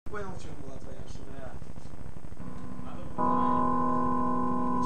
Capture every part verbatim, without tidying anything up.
Понял, в чем была твоя ошибка. Надо было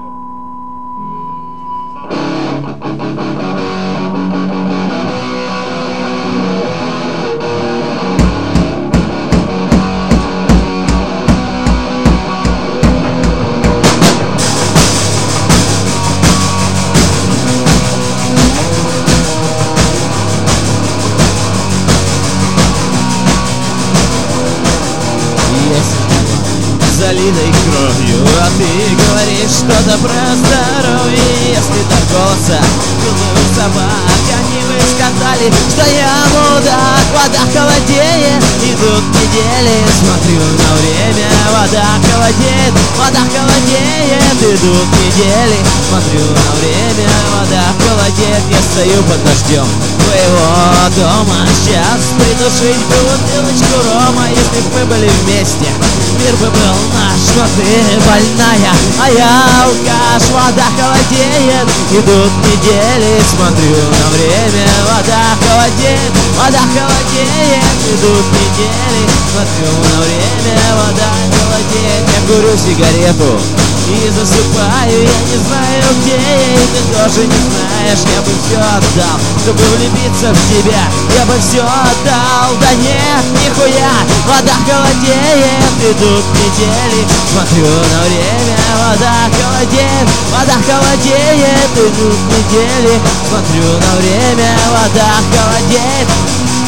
залитой кровью, а ты говоришь что-то про здоровье. Если до голоса глупых собак, они бы сказали, что я мудак. Вода холодеет, идут недели, смотрю на время. Вода холодеет, вода холодеет, идут недели, смотрю на время. Вода холодеет, я стою под дождем твоего дома. Сейчас придушить бы бутылочку рома. Если бы мы были вместе, мир бы был наш. Но ты больная, а я алкаш. Вода холодеет, идут недели, смотрю на время. Вода холодеет, вода холодеет, идут недели, смотрю на время. Вода холодеет, я курю сигарету и засыпаю. Я не знаю, где я, и ты тоже не знаешь. Я бы все отдал, чтобы влюбиться в тебя. Я бы все отдал, да нет, нихуя. Вода холодеет, идут недели, смотрю на время. Вода холодеет, вода холодеет, идут недели, смотрю на время. Вода холодеет.